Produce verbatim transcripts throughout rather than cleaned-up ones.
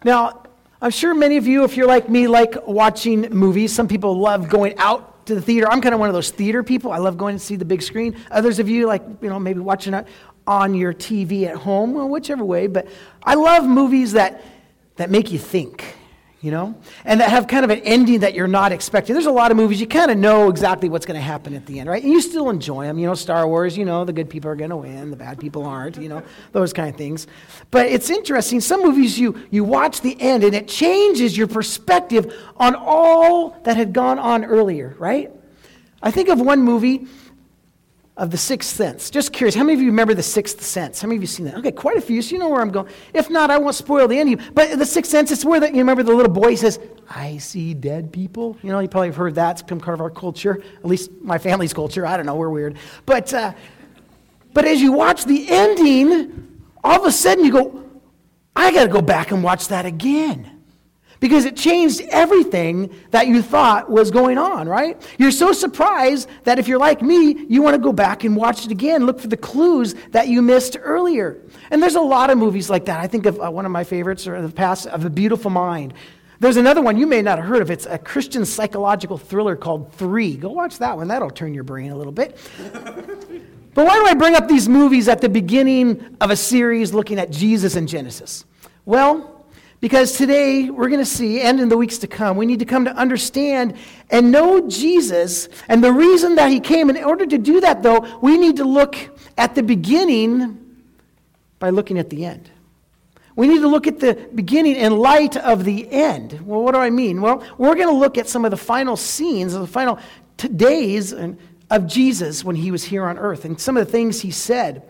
Now, I'm sure many of you, if you're like me, like watching movies. Some people love going out to the theater. I'm kind of one of those theater people. I love going to see the big screen. Others of you, like, you know, maybe watching it on your T V at home, well, whichever way. But I love movies that that make you think, you know, and that have kind of an ending that you're not expecting. There's a lot of movies you kind of know exactly what's going to happen at the end, right? And you still enjoy them. You know, Star Wars, you know, the good people are going to win, the bad people aren't, you know, those kind of things. But it's interesting. Some movies you, you watch the end and it changes your perspective on all that had gone on earlier, right? I think of one movie of The Sixth Sense. Just curious, how many of you remember The Sixth Sense? How many of you seen that? Okay, quite a few, so you know where I'm going. If not, I won't spoil the ending. But The Sixth Sense, it's where the, you remember the little boy says, I see dead people. You know, you probably have heard that. It's become part of our culture, at least my family's culture. I don't know, we're weird. But, uh, but as you watch the ending, all of a sudden you go, I got to go back and watch that again. Because it changed everything that you thought was going on, right? You're so surprised that if you're like me, you want to go back and watch it again, look for the clues that you missed earlier. And there's a lot of movies like that. I think of uh, one of my favorites or the past, of A Beautiful Mind. There's another one you may not have heard of. It's a Christian psychological thriller called Three. Go watch that one. That'll turn your brain a little bit. But why do I bring up these movies at the beginning of a series looking at Jesus in Genesis? Well, because today we're going to see, and in the weeks to come, we need to come to understand and know Jesus and the reason that he came. And in order to do that, though, we need to look at the beginning by looking at the end. We need to look at the beginning in light of the end. Well, what do I mean? Well, we're going to look at some of the final scenes, of the final t- days of Jesus when he was here on earth, and some of the things he said.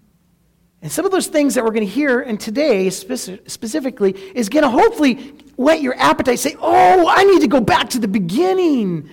And some of those things that we're going to hear in today speci- specifically is going to hopefully whet your appetite. Say, oh, I need to go back to the beginning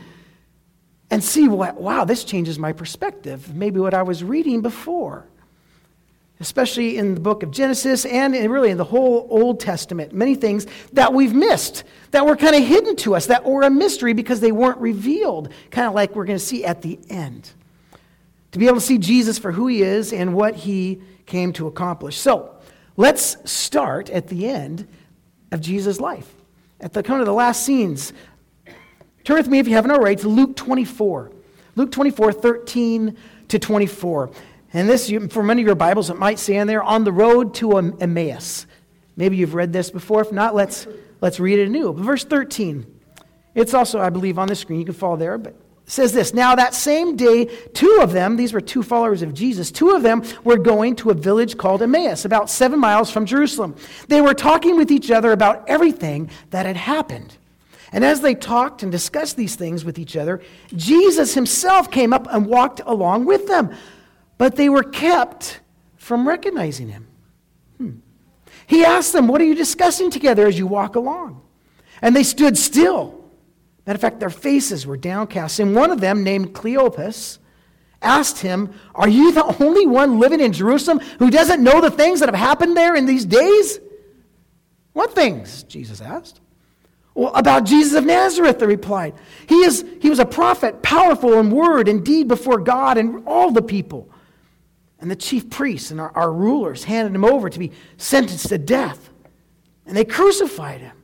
and see, what, wow, this changes my perspective. Maybe what I was reading before. Especially in the book of Genesis and in really in the whole Old Testament. Many things that we've missed, that were kind of hidden to us, that were a mystery because they weren't revealed. Kind of like we're going to see at the end. To be able to see Jesus for who he is and what he came to accomplish. So, let's start at the end of Jesus' life. At the kind of the last scenes. Turn with me, if you haven't already, to Luke twenty-four. Luke twenty-four, thirteen to twenty-four. And this, for many of your Bibles, it might say in there, on the road to Emmaus. Maybe you've read this before. If not, let's let's read it anew. Verse thirteen. It's also, I believe, on the screen. You can follow there, but it says this, now that same day, two of them, these were two followers of Jesus, two of them were going to a village called Emmaus, about seven miles from Jerusalem. They were talking with each other about everything that had happened. And as they talked and discussed these things with each other, Jesus himself came up and walked along with them. But they were kept from recognizing him. Hmm. He asked them, what are you discussing together as you walk along? And they stood still. Matter of fact, their faces were downcast. And one of them, named Cleopas, asked him, are you the only one living in Jerusalem who doesn't know the things that have happened there in these days? What things? Jesus asked. Well, about Jesus of Nazareth, they replied. He is he was a prophet, powerful in word and deed before God and all the people. And the chief priests and our, our rulers handed him over to be sentenced to death. And they crucified him.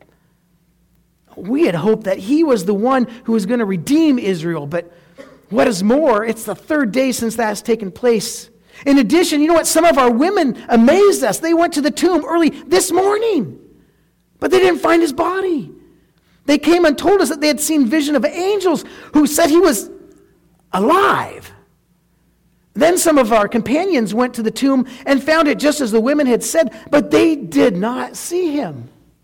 We had hoped that he was the one who was going to redeem Israel, but what is more, it's the third day since that has taken place. In addition, you know what? Some of our women amazed us. They went to the tomb early this morning, but they didn't find his body. They came and told us that they had seen vision of angels who said he was alive. Then some of our companions went to the tomb and found it just as the women had said, but they did not see him.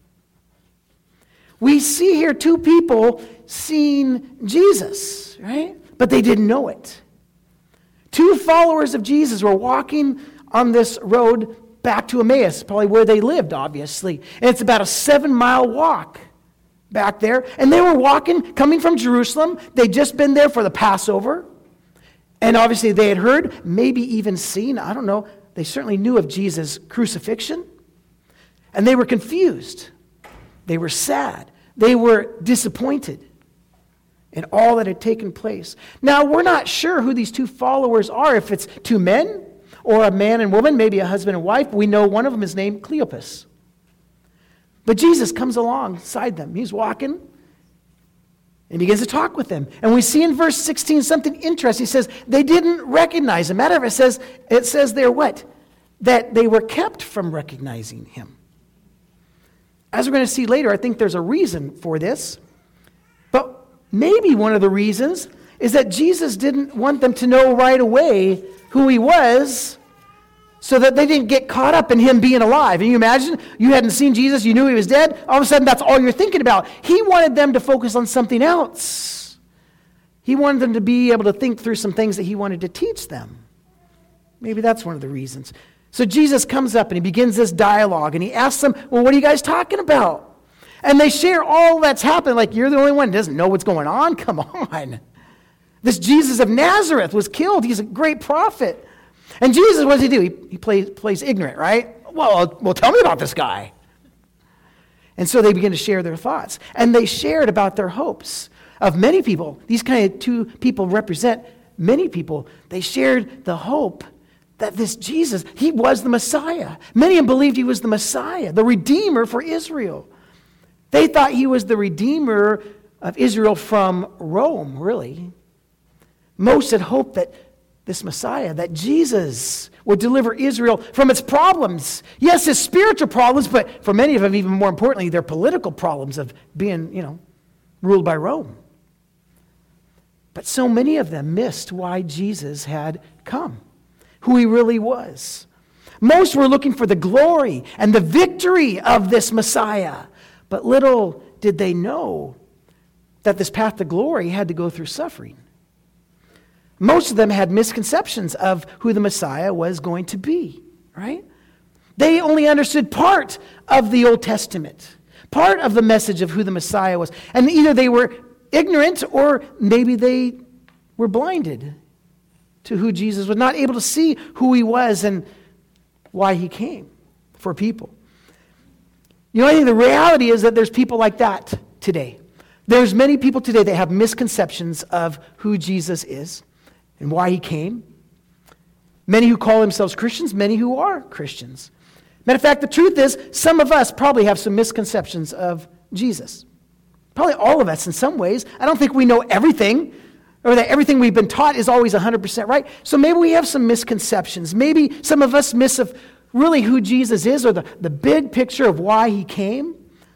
We see here two people seeing Jesus, right? But they didn't know it. Two followers of Jesus were walking on this road back to Emmaus, probably where they lived, obviously. And it's about a seven-mile walk back there. And they were walking, coming from Jerusalem. They'd just been there for the Passover. And obviously they had heard, maybe even seen, I don't know, they certainly knew of Jesus' crucifixion. And they were confused. They were sad. They were disappointed in all that had taken place. Now, we're not sure who these two followers are, if it's two men or a man and woman, maybe a husband and wife. We know one of them is named Cleopas. But Jesus comes alongside them. He's walking and begins to talk with them. And we see in verse sixteen something interesting. He says they didn't recognize him. Matter of fact, it says, it says there what? That they were kept from recognizing him. As we're going to see later, I think there's a reason for this. But maybe one of the reasons is that Jesus didn't want them to know right away who he was, so that they didn't get caught up in him being alive. And you imagine, you hadn't seen Jesus, you knew he was dead, all of a sudden that's all you're thinking about. He wanted them to focus on something else. He wanted them to be able to think through some things that he wanted to teach them. Maybe that's one of the reasons. So Jesus comes up and he begins this dialogue and he asks them, well, what are you guys talking about? And they share all that's happened, like you're the only one who doesn't know what's going on? Come on. This Jesus of Nazareth was killed. He's a great prophet. And Jesus, what does he do? He, he plays, plays ignorant, right? Well, well, tell me about this guy. And so they begin to share their thoughts. And they shared about their hopes of many people. These kind of two people represent many people. They shared the hope that this Jesus, he was the Messiah. Many of them believed he was the Messiah, the Redeemer for Israel. They thought he was the Redeemer of Israel from Rome, really. Most had hoped that this Messiah, that Jesus would deliver Israel from its problems. Yes, his spiritual problems, but for many of them, even more importantly, their political problems of being, you know, ruled by Rome. But so many of them missed why Jesus had come, who he really was. Most were looking for the glory and the victory of this Messiah, but little did they know that this path to glory had to go through suffering. Most of them had misconceptions of who the Messiah was going to be, right? They only understood part of the Old Testament, part of the message of who the Messiah was. And either they were ignorant or maybe they were blinded to who Jesus was, not able to see who he was and why he came for people. You know, I think the reality is that there's people like that today. There's many people today that have misconceptions of who Jesus is and why he came. Many who call themselves Christians, many who are Christians. Matter of fact, the truth is, some of us probably have some misconceptions of Jesus. Probably all of us in some ways. I don't think we know everything, or that everything we've been taught is always one hundred percent right. So maybe we have some misconceptions. Maybe some of us miss of really who Jesus is, or the, the big picture of why he came.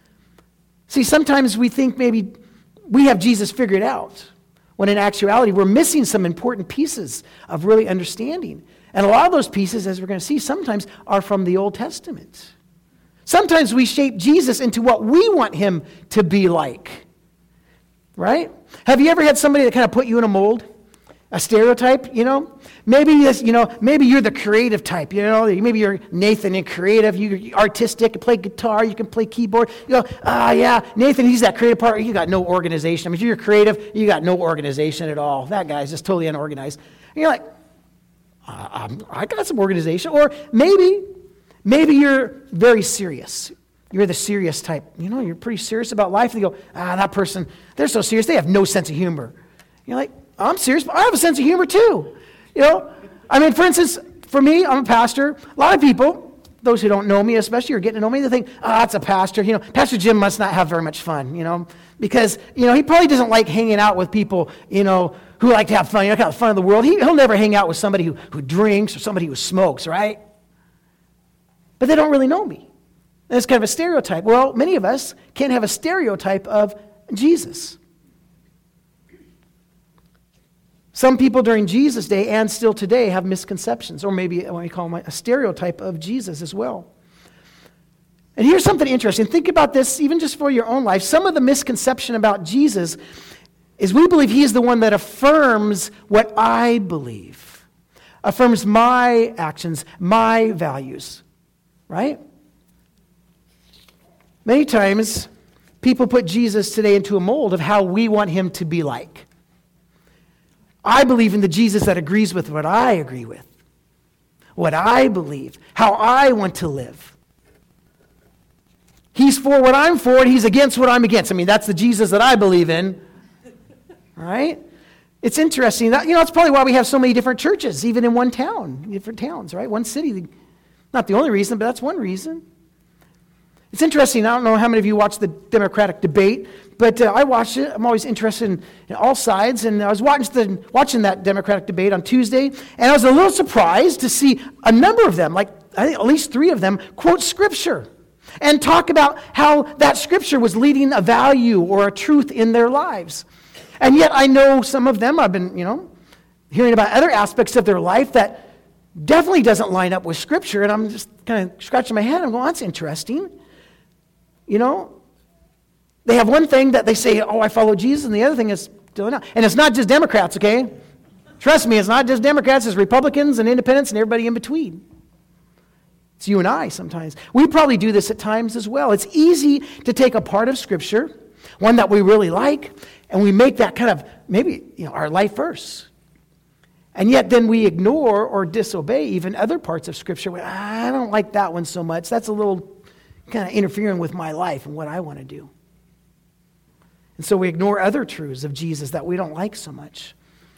See, sometimes we think maybe we have Jesus figured out, when in actuality, we're missing some important pieces of really understanding. And a lot of those pieces, as we're going to see, sometimes are from the Old Testament. Sometimes we shape Jesus into what we want him to be like. Right? Have you ever had somebody that kind of put you in a mold? A stereotype, you know? Maybe this, you know, maybe you're the creative type, you know? Maybe you're Nathan and creative, you're artistic, you play guitar, you can play keyboard. You go, ah, yeah, Nathan, he's that creative part. You got no organization. I mean, if you're creative, you got no organization at all. That guy's just totally unorganized. And you're like, uh, I got some organization. Or maybe, maybe you're very serious. You're the serious type. You know, you're pretty serious about life. And you go, ah, that person, they're so serious, they have no sense of humor. You're like, I'm serious, but I have a sense of humor too. You know, I mean, for instance, for me, I'm a pastor. A lot of people, those who don't know me especially, or getting to know me, they think, oh, that's a pastor. You know, Pastor Jim must not have very much fun, you know, because, you know, he probably doesn't like hanging out with people, you know, who like to have fun, you know, kind of fun of the world. He, he'll never hang out with somebody who, who drinks or somebody who smokes, right? But they don't really know me. And it's kind of a stereotype. Well, many of us can't have a stereotype of Jesus. Some people during Jesus' day and still today have misconceptions, or maybe what we call them a stereotype of Jesus as well. And here's something interesting. Think about this even just for your own life. Some of the misconception about Jesus is we believe he is the one that affirms what I believe, affirms my actions, my values, right? Many times, people put Jesus today into a mold of how we want him to be like. I believe in the Jesus that agrees with what I agree with, what I believe, how I want to live. He's for what I'm for, and he's against what I'm against. I mean, that's the Jesus that I believe in, right? It's interesting. That, you know, it's probably why we have so many different churches, even in one town, different towns, right? One city. Not the only reason, but that's one reason. It's interesting. I don't know how many of you watch the Democratic debate, but uh, I watch it. I'm always interested in, in all sides. And I was watching, the, watching that Democratic debate on Tuesday, and I was a little surprised to see a number of them, like I think at least three of them, quote Scripture and talk about how that Scripture was leading a value or a truth in their lives. And yet I know some of them, I've been, you know, hearing about other aspects of their life that definitely doesn't line up with Scripture, and I'm just kind of scratching my head. I'm going, that's interesting. You know, they have one thing that they say, oh, I follow Jesus, and the other thing is, and it's not just Democrats, okay? Trust me, it's not just Democrats, it's Republicans and independents and everybody in between. It's you and I sometimes. We probably do this at times as well. It's easy to take a part of Scripture, one that we really like, and we make that kind of maybe, you know, our life verse. And yet then we ignore or disobey even other parts of Scripture. I don't like that one so much. That's a little kind of interfering with my life and what I want to do. And so we ignore other truths of Jesus that we don't like so much.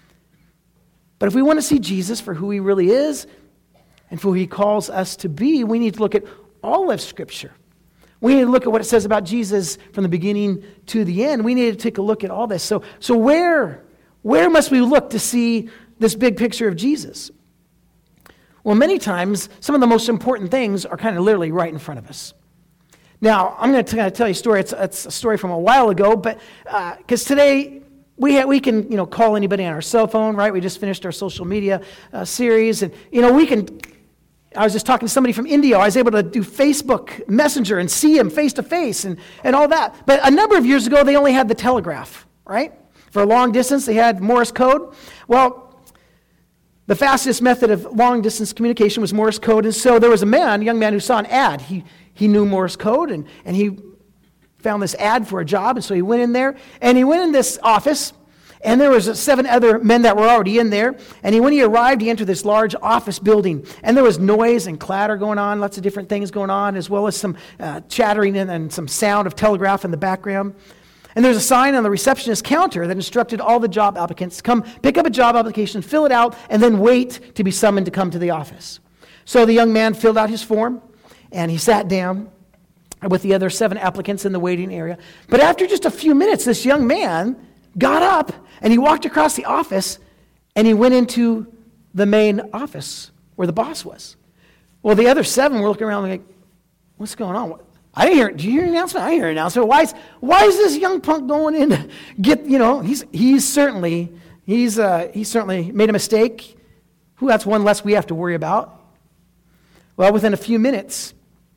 But if we want to see Jesus for who he really is and for who he calls us to be, we need to look at all of Scripture. We need to look at what it says about Jesus from the beginning to the end. We need to take a look at all this. So, so where, where must we look to see this big picture of Jesus? Well, many times, some of the most important things are kind of literally right in front of us. Now, I'm going to kind of tell you a story. It's, it's a story from a while ago, but because uh, today we ha- we can you know call anybody on our cell phone, right? We just finished our social media uh, series, and you know we can. I was just talking to somebody from India. I was able to do Facebook Messenger and see him face to face and and all that. But a number of years ago, they only had the telegraph, right? For a long distance, they had Morse code. Well, the fastest method of long-distance communication was Morse code, and so there was a man, a young man, who saw an ad. He he knew Morse code, and, and he found this ad for a job, and so he went in there, and he went in this office, and there was seven other men that were already in there, and he, when he arrived, he entered this large office building, and there was noise and clatter going on, lots of different things going on, as well as some uh, chattering and, and some sound of telegraph in the background. And there's a sign on the receptionist counter that instructed all the job applicants to come pick up a job application, fill it out, and then wait to be summoned to come to the office. So the young man filled out his form, and he sat down with the other seven applicants in the waiting area. But after just a few minutes, this young man got up, and he walked across the office, and he went into the main office where the boss was. Well, the other seven were looking around like, what's going on? I didn't hear, did you hear an announcement? I didn't hear an announcement. Why is, why is this young punk going in to get, you know, he's he's certainly, he's uh, he's certainly made a mistake. Who, that's one less we have to worry about. Well, within a few minutes,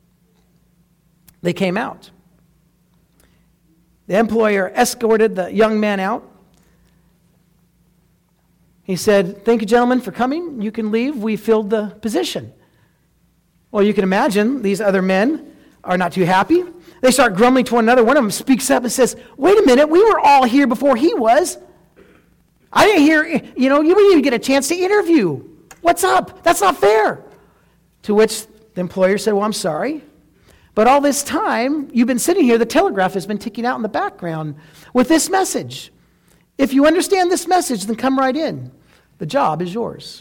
they came out. The employer escorted the young man out. He said, thank you, gentlemen, for coming. You can leave. We filled the position. Well, you can imagine these other men are not too happy. They start grumbling to one another. One of them speaks up and says, wait a minute, we were all here before he was. I didn't hear, you know, you didn't even get a chance to interview. What's up? That's not fair. To which the employer said, well, I'm sorry, but all this time you've been sitting here, the telegraph has been ticking out in the background with this message. If you understand this message, then come right in. The job is yours.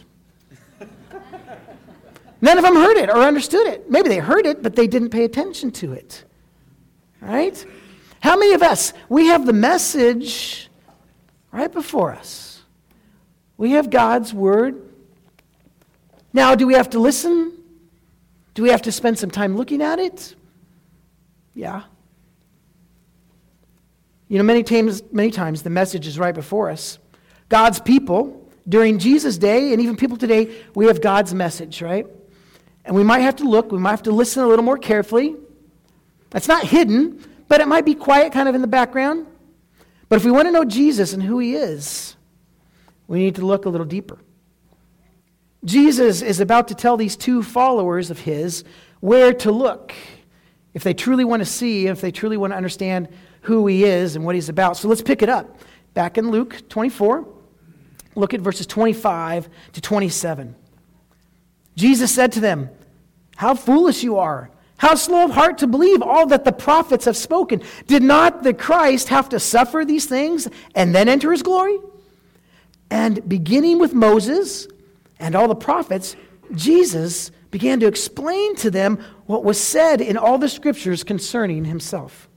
None of them heard it or understood it. Maybe they heard it, but they didn't pay attention to it. Right? How many of us, we have the message right before us. We have God's word. Now, do we have to listen? Do we have to spend some time looking at it? Yeah. You know, many times, many times the message is right before us. God's people, during Jesus' day, and even people today, we have God's message, right? And we might have to look, we might have to listen a little more carefully. It's not hidden, but it might be quiet kind of in the background. But if we want to know Jesus and who he is, we need to look a little deeper. Jesus is about to tell these two followers of his where to look if they truly want to see, if they truly want to understand who he is and what he's about. So let's pick it up. Back in Luke twenty-four, look at verses twenty-five to twenty-seven. Jesus said to them, how foolish you are. How slow of heart to believe all that the prophets have spoken. Did not the Christ have to suffer these things and then enter his glory? And beginning with Moses and all the prophets, Jesus began to explain to them what was said in all the scriptures concerning himself.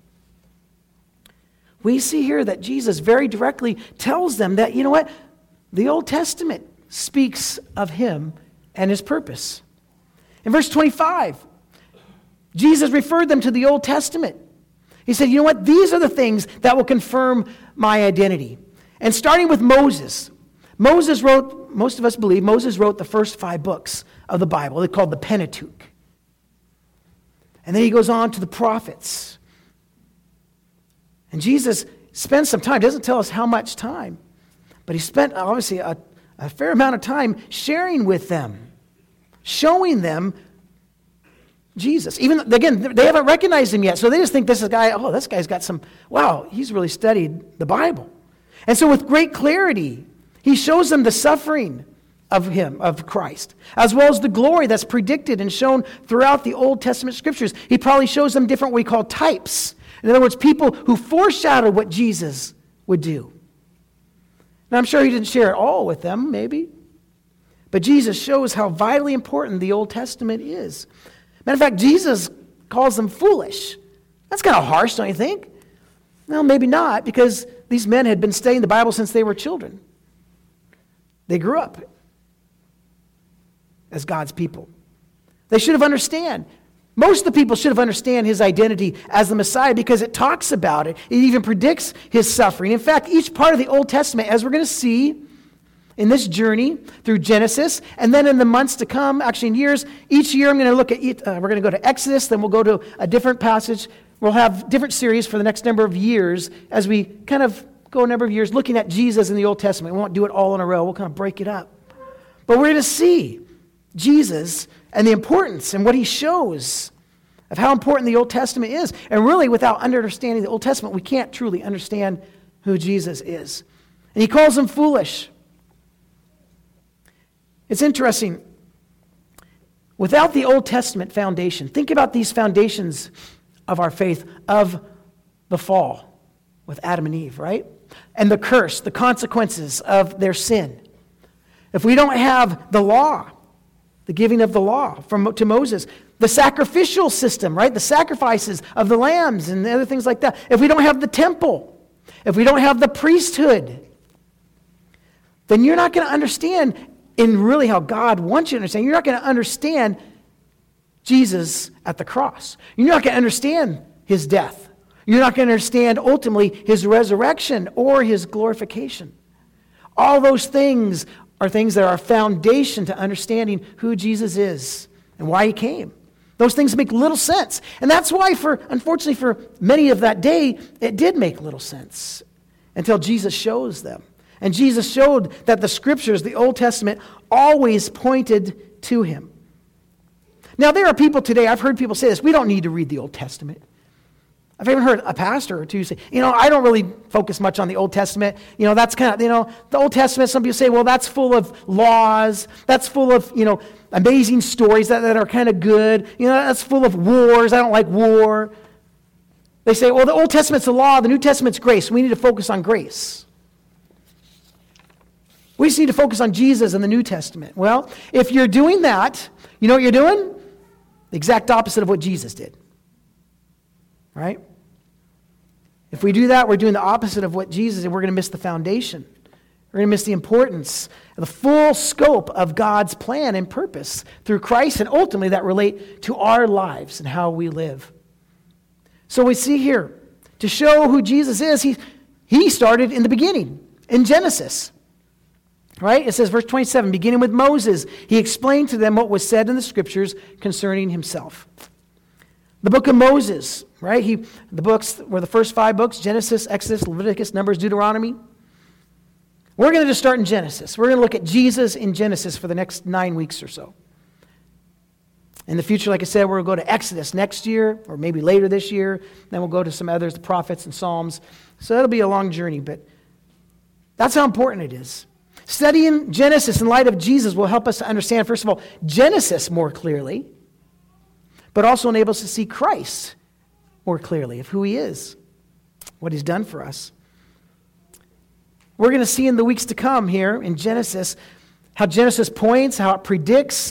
We see here that Jesus very directly tells them that, you know what? The Old Testament speaks of him and his purpose. In verse twenty-five, Jesus referred them to the Old Testament. He said, you know what? These are the things that will confirm my identity. And starting with Moses, Moses wrote, most of us believe, Moses wrote the first five books of the Bible. They're called the Pentateuch. And then he goes on to the prophets. And Jesus spends some time, doesn't tell us how much time, but he spent obviously a, a fair amount of time sharing with them, showing them Jesus. Even, again, they haven't recognized him yet, so they just think this is a guy, oh, this guy's got some, wow, he's really studied the Bible. And so with great clarity, he shows them the suffering of him, of Christ, as well as the glory that's predicted and shown throughout the Old Testament scriptures. He probably shows them different, what we call types. In other words, people who foreshadowed what Jesus would do. Now, I'm sure he didn't share it all with them, maybe. But Jesus shows how vitally important the Old Testament is. Matter of fact, Jesus calls them foolish. That's kind of harsh, don't you think? No, maybe not, because these men had been studying the Bible since they were children. They grew up as God's people. They should have understand. Most of the people should have understand his identity as the Messiah because it talks about it. It even predicts his suffering. In fact, each part of the Old Testament, as we're going to see in this journey through Genesis, and then in the months to come, actually in years, each year I'm going to look at, uh, we're going to go to Exodus, then we'll go to a different passage. We'll have different series for the next number of years as we kind of go a number of years looking at Jesus in the Old Testament. We won't do it all in a row. We'll kind of break it up. But we're going to see Jesus and the importance and what he shows of how important the Old Testament is. And really, without understanding the Old Testament, we can't truly understand who Jesus is. And he calls them foolish. It's interesting. Without the Old Testament foundation, think about these foundations of our faith, of the fall with Adam and Eve, right? And the curse, the consequences of their sin. If we don't have the law, the giving of the law from to Moses, the sacrificial system, right? The sacrifices of the lambs and the other things like that. If we don't have the temple, if we don't have the priesthood, then you're not going to understand in really how God wants you to understand. You're not going to understand Jesus at the cross. You're not going to understand his death. You're not going to understand ultimately his resurrection or his glorification. All those things are things that are a foundation to understanding who Jesus is and why he came. Those things make little sense. And that's why, for unfortunately, for many of that day, it did make little sense until Jesus shows them. And Jesus showed that the scriptures, the Old Testament, always pointed to him. Now, there are people today, I've heard people say this, we don't need to read the Old Testament. I've even heard a pastor or two say, you know, I don't really focus much on the Old Testament. You know, that's kind of, you know, the Old Testament, some people say, well, that's full of laws. That's full of, you know, amazing stories that, that are kind of good. You know, that's full of wars. I don't like war. They say, well, the Old Testament's the law, the New Testament's grace. We need to focus on grace. We just need to focus on Jesus and the New Testament. Well, if you're doing that, you know what you're doing? The exact opposite of what Jesus did. Right? If we do that, we're doing the opposite of what Jesus did. We're going to miss the foundation. We're going to miss the importance, the full scope of God's plan and purpose through Christ, and ultimately that relate to our lives and how we live. So we see here, to show who Jesus is, he, he started in the beginning, in Genesis. Right? It says, verse twenty-seven, beginning with Moses, he explained to them what was said in the scriptures concerning himself. The book of Moses, right? He, the books were the first five books, Genesis, Exodus, Leviticus, Numbers, Deuteronomy. We're going to just start in Genesis. We're going to look at Jesus in Genesis for the next nine weeks or so. In the future, like I said, we're going to go to Exodus next year, or maybe later this year. Then we'll go to some others, the prophets and Psalms. So that'll be a long journey, but that's how important it is. Studying Genesis in light of Jesus will help us to understand, first of all, Genesis more clearly, but also enable us to see Christ more clearly of who he is, what he's done for us. We're going to see in the weeks to come here in Genesis how Genesis points, how it predicts,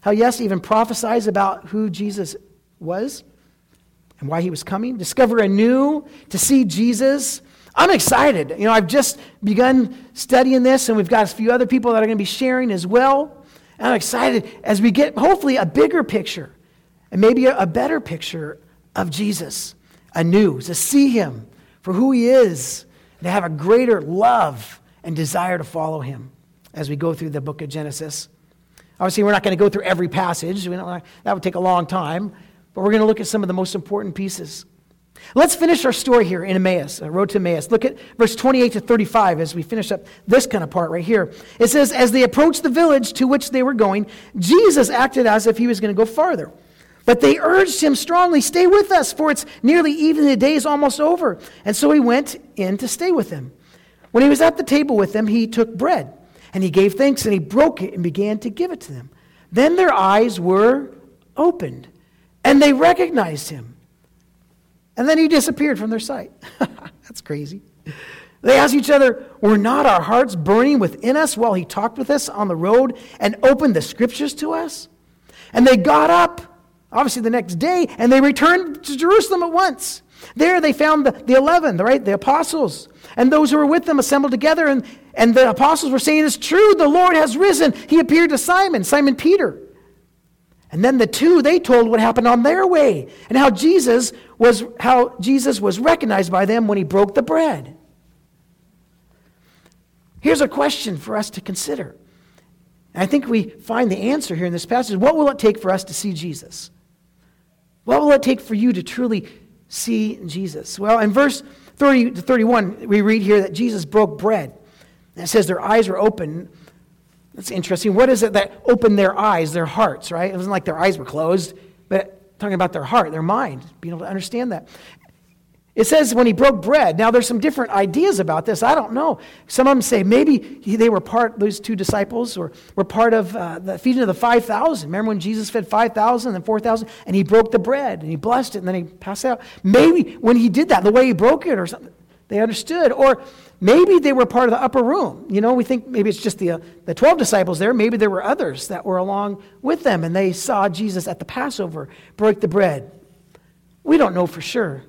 How, yes, even prophesies about who Jesus was and why he was coming. Discover anew to see Jesus. I'm excited. You know, I've just begun studying this, and we've got a few other people that are going to be sharing as well. And I'm excited as we get, hopefully, a bigger picture and maybe a, a better picture of Jesus anew, to see him for who he is, and to have a greater love and desire to follow him as we go through the book of Genesis. Obviously, we're not going to go through every passage. We don't, that would take a long time. But we're going to look at some of the most important pieces. Let's finish our story here in Emmaus, uh, Road to Emmaus. Look at verse twenty-eight to thirty-five as we finish up this kind of part right here. It says, as they approached the village to which they were going, Jesus acted as if he was going to go farther. But they urged him strongly, stay with us, for it's nearly evening, the day is almost over. And so he went in to stay with them. When he was at the table with them, he took bread. And he gave thanks, and he broke it and began to give it to them. Then their eyes were opened, and they recognized him. And then he disappeared from their sight. That's crazy. They asked each other, were not our hearts burning within us while he talked with us on the road and opened the scriptures to us? And they got up, obviously the next day, and they returned to Jerusalem at once. There they found the, the eleven, right, the apostles, and those who were with them assembled together, and, and the apostles were saying, it's true, the Lord has risen. He appeared to Simon, Simon Peter. And then the two, they told what happened on their way, and how Jesus was how Jesus was recognized by them when he broke the bread. Here's a question for us to consider. And I think we find the answer here in this passage. What will it take for us to see Jesus? What will it take for you to truly see Jesus? Well, in verse thirty to thirty-one, we read here that Jesus broke bread. And it says their eyes were open. That's interesting. What is it that opened their eyes, their hearts, right? It wasn't like their eyes were closed, but talking about their heart, their mind, being able to understand that. It says when he broke bread. Now, there's some different ideas about this. I don't know. Some of them say maybe they were part, those two disciples, or were part of uh, the feeding of the five thousand. Remember when Jesus fed five thousand and four thousand, and he broke the bread, and he blessed it, and then he passed it out? Maybe when he did that, the way he broke it or something, they understood. Or maybe they were part of the upper room. You know, we think maybe it's just the, uh, the twelve disciples there. Maybe there were others that were along with them, and they saw Jesus at the Passover break the bread. We don't know for sure.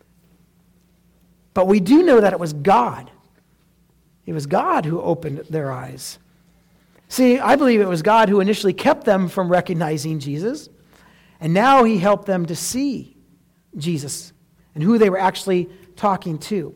But we do know that it was God. It was God who opened their eyes. See, I believe it was God who initially kept them from recognizing Jesus. And now he helped them to see Jesus and who they were actually talking to.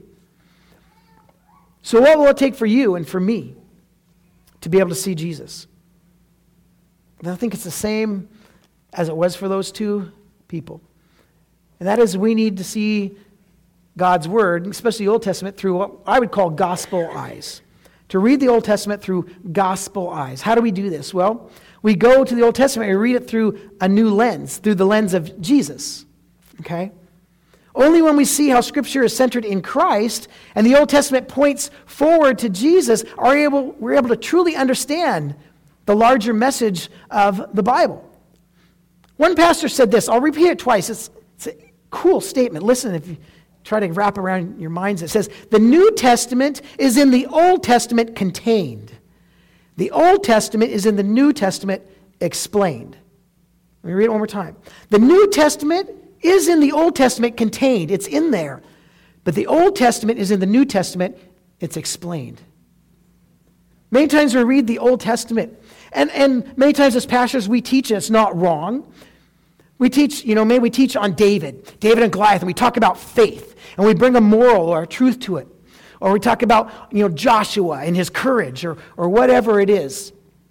So what will it take for you and for me to be able to see Jesus? And I think it's the same as it was for those two people. And that is, we need to see God's Word, especially the Old Testament, through what I would call gospel eyes. To read the Old Testament through gospel eyes. How do we do this? Well, we go to the Old Testament and read it through a new lens, through the lens of Jesus. Okay? Only when we see how Scripture is centered in Christ and the Old Testament points forward to Jesus are we able, we're able to truly understand the larger message of the Bible. One pastor said this. I'll repeat it twice. It's, it's a cool statement. Listen, if you try to wrap around your minds. It says, the New Testament is in the Old Testament contained. The Old Testament is in the New Testament explained. Let me read it one more time. The New Testament is in the Old Testament contained. It's in there. But the Old Testament is in the New Testament. It's explained. Many times we read the Old Testament, and, and many times as pastors we teach, and it's not wrong. We teach, you know, maybe we teach on David, David and Goliath, and we talk about faith, and we bring a moral or a truth to it. Or we talk about, you know, Joshua and his courage, or, or whatever it is.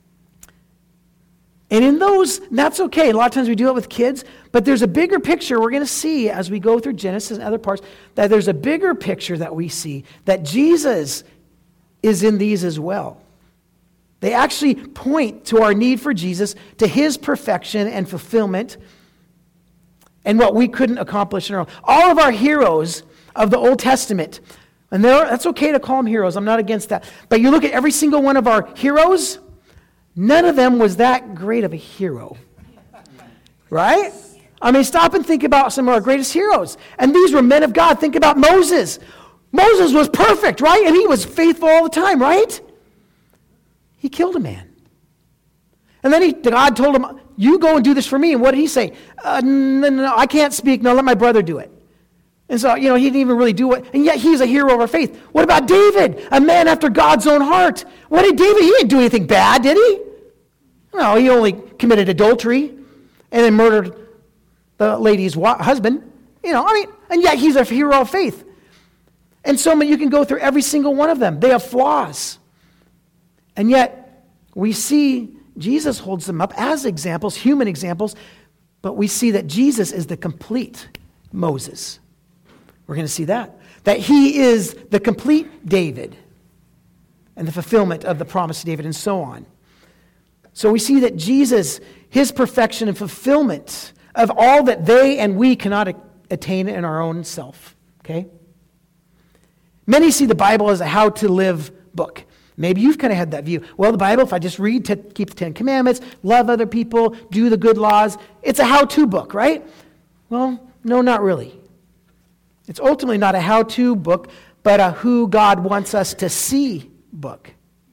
And in those, that's okay. A lot of times we do it with kids, but there's a bigger picture we're going to see as we go through Genesis and other parts, that there's a bigger picture that we see, that Jesus is in these as well. They actually point to our need for Jesus, to his perfection and fulfillment, and what we couldn't accomplish in our own. All of our heroes of the Old Testament, and that's okay to call them heroes, I'm not against that. But you look at every single one of our heroes, none of them was that great of a hero. Right? I mean, stop and think about some of our greatest heroes. And these were men of God. Think about Moses. Moses was perfect, right? And he was faithful all the time, right? He killed a man. And then he, God told him, you go and do this for me. And what did he say? Uh, no, no, no, I can't speak. No, let my brother do it. And so, you know, he didn't even really do it. And yet he's a hero of our faith. What about David? A man after God's own heart. What did David? He didn't do anything bad, did he? No, he only committed adultery and then murdered the lady's husband. You know, I mean, and yet he's a hero of faith. And so you can go through every single one of them. They have flaws. And yet we see Jesus holds them up as examples, human examples, but we see that Jesus is the complete Moses. We're going to see that. That he is the complete David and the fulfillment of the promise to David and so on. So we see that Jesus, his perfection and fulfillment of all that they and we cannot attain in our own self. Okay? Many see the Bible as a how-to-live book. Maybe you've kind of had that view. Well, the Bible, if I just read, to keep the Ten Commandments, love other people, do the good laws, it's a how-to book, right? Well, no, not really. It's ultimately not a how-to book, but a who God wants us to see book.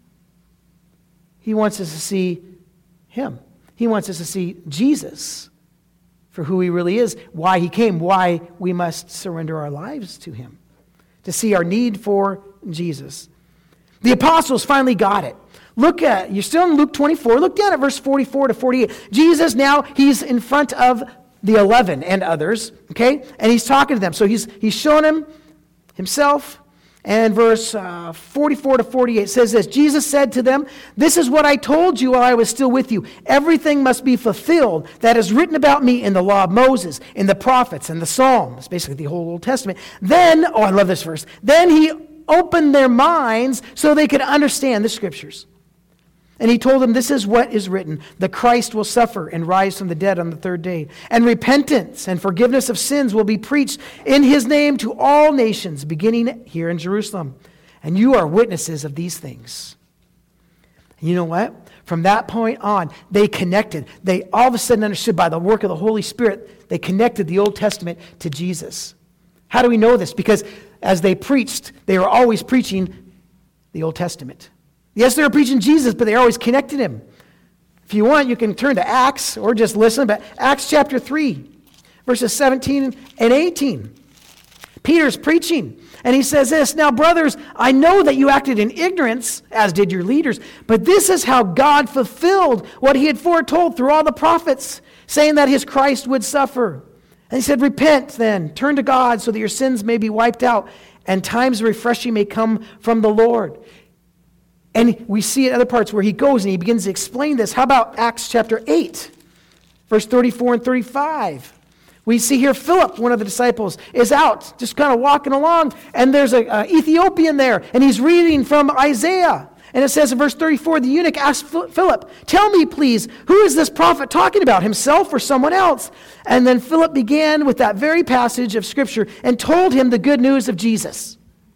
He wants us to see him. He wants us to see Jesus for who he really is, why he came, why we must surrender our lives to him, to see our need for Jesus. The apostles finally got it. Look at, you're still in Luke twenty-four. Look down at verse forty-four to forty-eight. Jesus now, he's in front of the eleven and others, okay? And he's talking to them. So he's he's showing them himself. And verse uh, forty-four to forty-eight says this. Jesus said to them, "This is what I told you while I was still with you. Everything must be fulfilled that is written about me in the law of Moses, in the prophets, and the Psalms," basically the whole Old Testament. Then, oh, I love this verse. Then he opened their minds so they could understand the scriptures. And he told them, this is what is written. The Christ will suffer and rise from the dead on the third day. And repentance and forgiveness of sins will be preached in his name to all nations, beginning here in Jerusalem. And you are witnesses of these things. And you know what? From that point on, they connected. They all of a sudden understood by the work of the Holy Spirit, they connected the Old Testament to Jesus. How do we know this? Because as they preached, they were always preaching the Old Testament. Yes, they were preaching Jesus, but they always connected him. If you want, you can turn to Acts or just listen, but Acts chapter three, verses seventeen and eighteen. Peter's preaching, and he says this, "Now, brothers, I know that you acted in ignorance, as did your leaders, but this is how God fulfilled what he had foretold through all the prophets, saying that his Christ would suffer. And he said, repent then, turn to God so that your sins may be wiped out, and times of refreshing may come from the Lord." And we see in other parts where he goes and he begins to explain this. How about Acts chapter eight, verse thirty-four and thirty-five? We see here Philip, one of the disciples, is out, just kind of walking along, and there's an Ethiopian there, and he's reading from Isaiah. And it says in verse thirty-four, the eunuch asked Philip, "Tell me, please, who is this prophet talking about, himself or someone else?" And then Philip began with that very passage of Scripture and told him the good news of Jesus.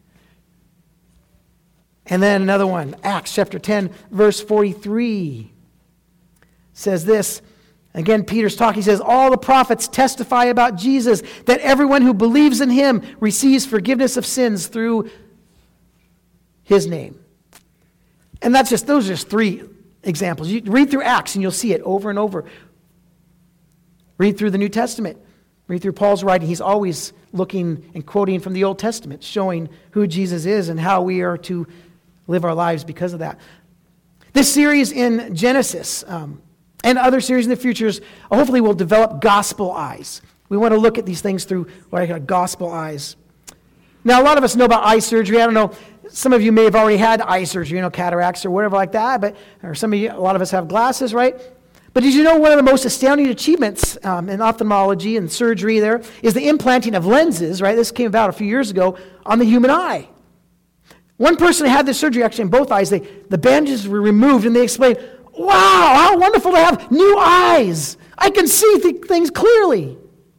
And then another one, Acts chapter ten, verse forty-three, says this. Again, Peter's talking. He says, "All the prophets testify about Jesus, that everyone who believes in him receives forgiveness of sins through his name." And that's just, those are just three examples. You read through Acts and you'll see it over and over. Read through the New Testament. Read through Paul's writing. He's always looking and quoting from the Old Testament, showing who Jesus is and how we are to live our lives because of that. This series in Genesis um, and other series in the futures hopefully will develop gospel eyes. We want to look at these things through what I call gospel eyes. Now, a lot of us know about eye surgery. I don't know, some of you may have already had eye surgery, you know, cataracts or whatever like that, but or some of you, a lot of us have glasses, right? But did you know one of the most astounding achievements um, in ophthalmology and surgery there is the implanting of lenses, right? This came about a few years ago on the human eye. One person had this surgery actually in both eyes. They, the bandages were removed and they explained, wow, how wonderful to have new eyes. I can see th- things clearly.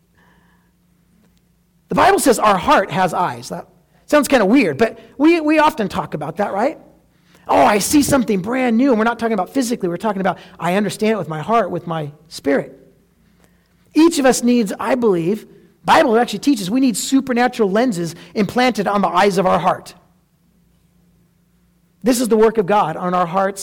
The Bible says our heart has eyes. That sounds kind of weird, but we, we often talk about that, right? Oh, I see something brand new. And we're not talking about physically. We're talking about I understand it with my heart, with my spirit. Each of us needs, I believe, Bible actually teaches we need supernatural lenses implanted on the eyes of our heart. This is the work of God on our hearts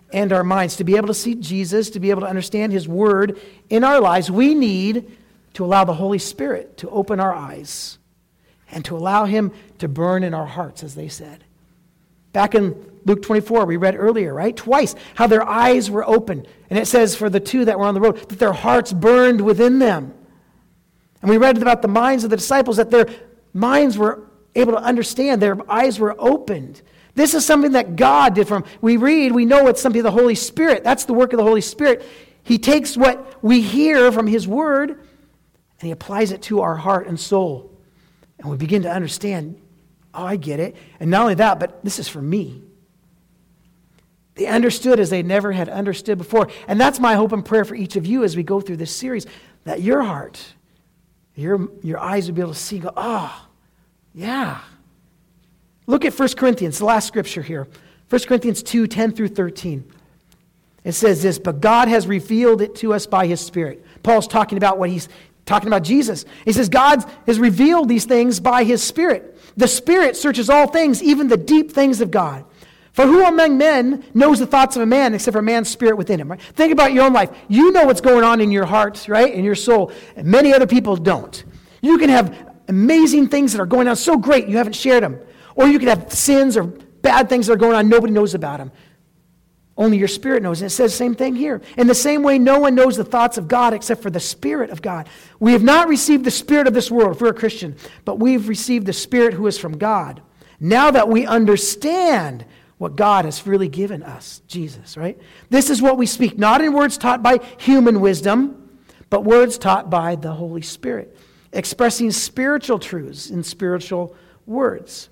and our minds. To be able to see Jesus, to be able to understand His Word in our lives, we need to allow the Holy Spirit to open our eyes and to allow Him to burn in our hearts, as they said. Back in Luke twenty-four, we read earlier, right? Twice, how their eyes were open. And it says for the two that were on the road, that their hearts burned within them. And we read about the minds of the disciples, that their minds were able to understand, their eyes were opened. This is something that God did for them. We read, we know it's something of the Holy Spirit. That's the work of the Holy Spirit. He takes what we hear from His Word, and He applies it to our heart and soul. And we begin to understand, oh, I get it. And not only that, but this is for me. They understood as they never had understood before. And that's my hope and prayer for each of you as we go through this series, that your heart, your, your eyes will be able to see, go, oh, yeah. Look at First Corinthians, the last scripture here. First Corinthians two, ten through thirteen. It says this, but God has revealed it to us by His Spirit. Paul's talking about what he's talking about Jesus. He says, God has revealed these things by His Spirit. The Spirit searches all things, even the deep things of God. For who among men knows the thoughts of a man except for a man's spirit within him? Right? Think about your own life. You know what's going on in your heart, right? In your soul. And many other people don't. You can have amazing things that are going on so great you haven't shared them. Or you can have sins or bad things that are going on, nobody knows about them. Only your spirit knows. And it says the same thing here. In the same way, no one knows the thoughts of God except for the Spirit of God. We have not received the spirit of this world if we're a Christian, but we've received the Spirit who is from God. Now that we understand what God has freely given us, Jesus, right? This is what we speak, not in words taught by human wisdom, but words taught by the Holy Spirit, expressing spiritual truths in spiritual words.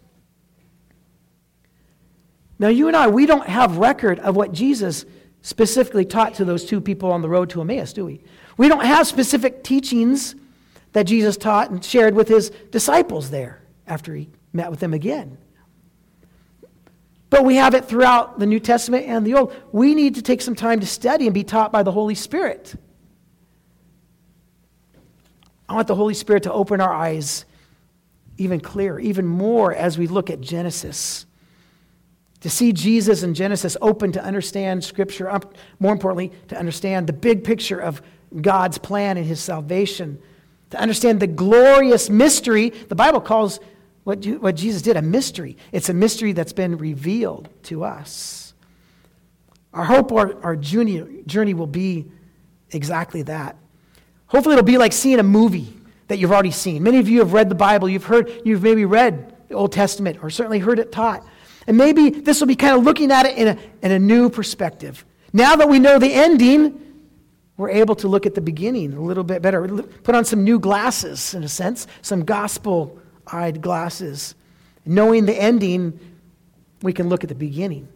Now, you and I, we don't have record of what Jesus specifically taught to those two people on the road to Emmaus, do we? We don't have specific teachings that Jesus taught and shared with His disciples there after He met with them again. But we have it throughout the New Testament and the Old. We need to take some time to study and be taught by the Holy Spirit. I want the Holy Spirit to open our eyes even clearer, even more as we look at Genesis. To see Jesus in Genesis open to understand Scripture, more importantly, to understand the big picture of God's plan and His salvation. To understand the glorious mystery, the Bible calls what, what Jesus did a mystery. It's a mystery that's been revealed to us. Our hope, our, our journey, journey will be exactly that. Hopefully it'll be like seeing a movie that you've already seen. Many of you have read the Bible. You've heard, you've maybe read the Old Testament or certainly heard it taught. And maybe this will be kind of looking at it in a, in a new perspective. Now that we know the ending, we're able to look at the beginning a little bit better. Put on some new glasses, in a sense, some gospel-eyed glasses. Knowing the ending, we can look at the beginning.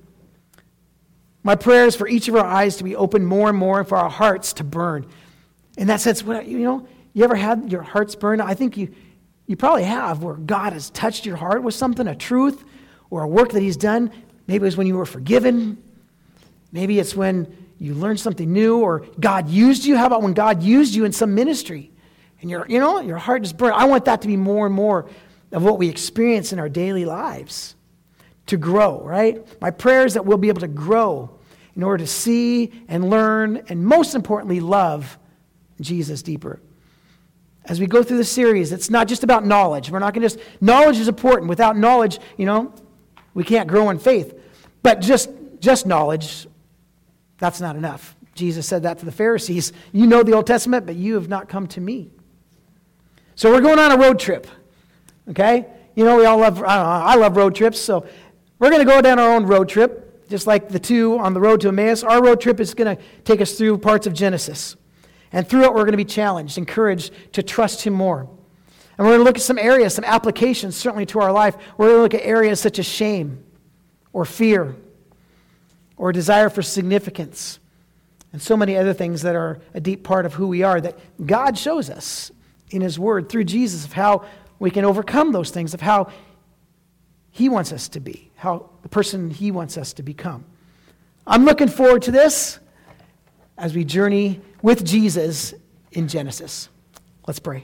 My prayer is for each of our eyes to be open more and more and for our hearts to burn. In that sense, you know, you ever had your hearts burn? I think you, you probably have, where God has touched your heart with something, a truth, or a work that He's done. Maybe it was when you were forgiven. Maybe it's when you learned something new, or God used you. How about when God used you in some ministry? And your, you know, your heart is burned. I want that to be more and more of what we experience in our daily lives. To grow, right? My prayer is that we'll be able to grow in order to see and learn, and most importantly, love Jesus deeper. As we go through this series, it's not just about knowledge. We're not going to just, knowledge is important. Without knowledge, you know, we can't grow in faith. But just, just knowledge, that's not enough. Jesus said that to the Pharisees. You know the Old Testament, but you have not come to me. So we're going on a road trip, okay? You know, we all love, I don't know, I love road trips, so we're going to go down our own road trip, just like the two on the road to Emmaus. Our road trip is going to take us through parts of Genesis. And through it, we're going to be challenged, encouraged to trust Him more. And we're going to look at some areas, some applications, certainly to our life. We're going to look at areas such as shame, or fear, or desire for significance, and so many other things that are a deep part of who we are, that God shows us in His Word through Jesus of how we can overcome those things, of how He wants us to be, how the person He wants us to become. I'm looking forward to this as we journey with Jesus in Genesis. Let's pray.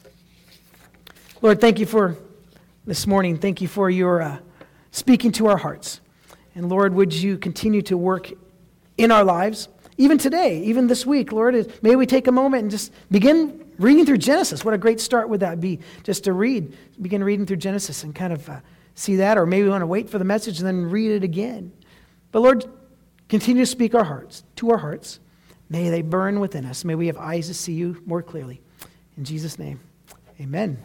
Lord, thank You for this morning. Thank You for Your uh, speaking to our hearts. And Lord, would You continue to work in our lives. Even today, even this week, Lord, is, may we take a moment and just begin reading through Genesis. What a great start would that be, just to read, begin reading through Genesis and kind of uh, see that, or maybe we want to wait for the message and then read it again. But Lord, continue to speak our hearts, to our hearts. May they burn within us. May we have eyes to see you more clearly. In Jesus' name, amen.